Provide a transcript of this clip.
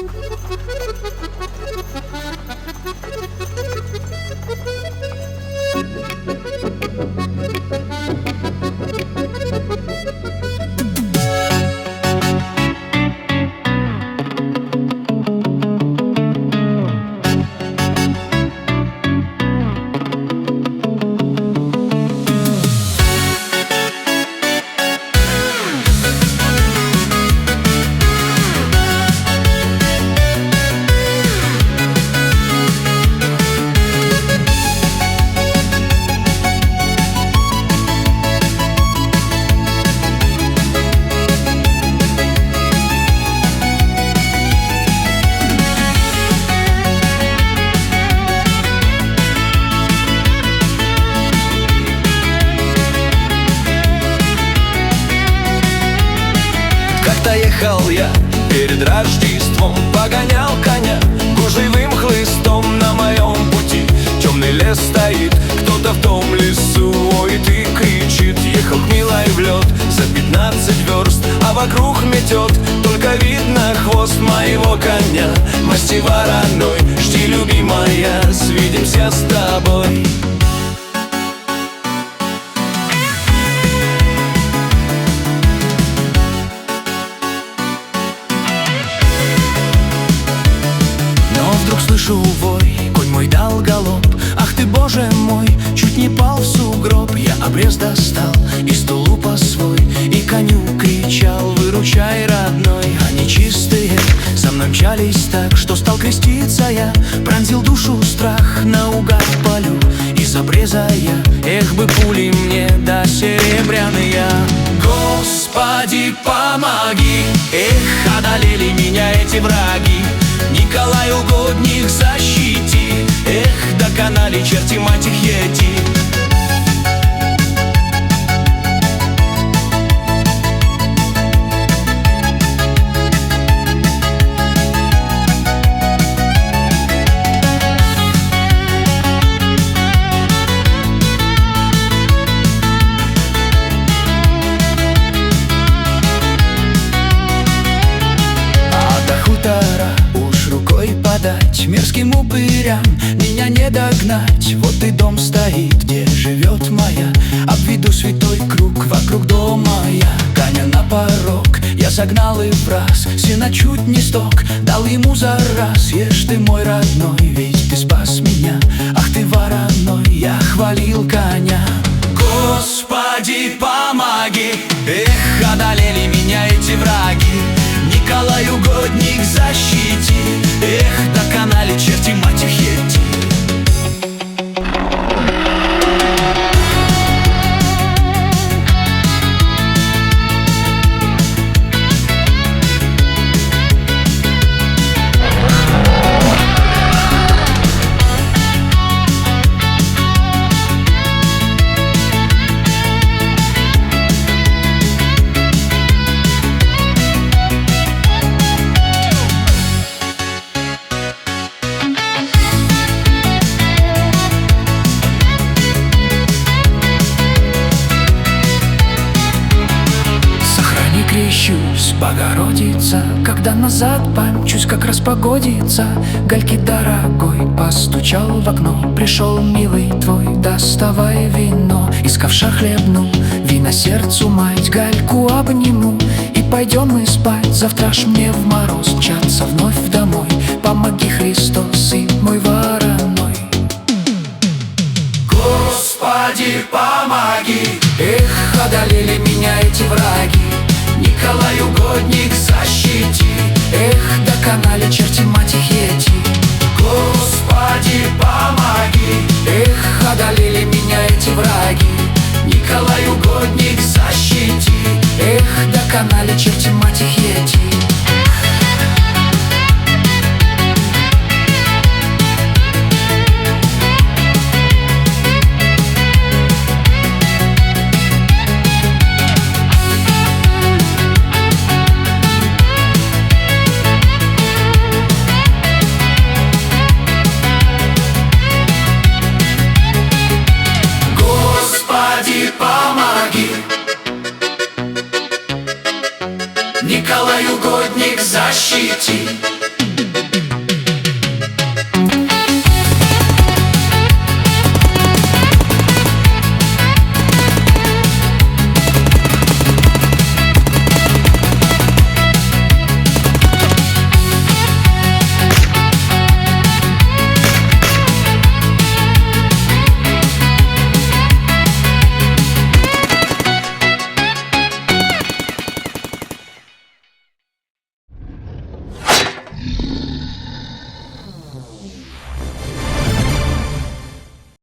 Как-то ехал я перед Рождеством, погонял коня гужевым хлыстом. На моем пути темный лес стоит, кто-то в том лесу воет и кричит. Ехал хмелой в лед за 15 верст, а вокруг метет, только видно хвост моего коня. Масти вороной, жди, любимая, свидимся с тобой. Слышу вой, конь мой дал галоп. Ах ты, боже мой, чуть не пал в сугроб. Я обрез достал из тулупа свой и коню кричал: выручай, родной. Они чистые за мной мчались так, что стал креститься я. Пронзил душу страх, наугад полю из обреза я. Эх бы пули мне да серебряные. Господи, помоги! Эх, одолели меня эти враги. Николай, угодник, защити! Эх, доконали черти, мать их, ети! Мерзким упырям меня не догнать. Вот и дом стоит, где живет моя. Обведу святой круг вокруг дома я. Коня на порог я загнал и враз. Сына чуть не сток, дал ему за раз. Ешь ты, мой родной, ведь ты спас меня. Ах ты, вороной, я хвалил коня. Господи, помоги! Эх, одолели меня эти враги. Николай, угодник, защити! Эх, доконали черти, мать их, ети! Крещусь, Богородица, когда назад помчусь, как распогодится. Гальки, дорогой, постучал в окно. Пришел милый твой, доставай вино. Из ковша хлебну, вина сердцу мать. Гальку обниму и пойдем мы спать. Завтра ж мне в мороз мчаться вновь домой. Помоги, Христос, и мой вороной. Господи, помоги! Эх, одолели меня эти враги. Николай, угодник, защити! Эх, доконали черти, мать их, ети! Господи, помоги! Эх, одолели меня эти враги. Николай, угодник, защити! Эх, доконали черти, мать их, ети! Николай, угодник, защити!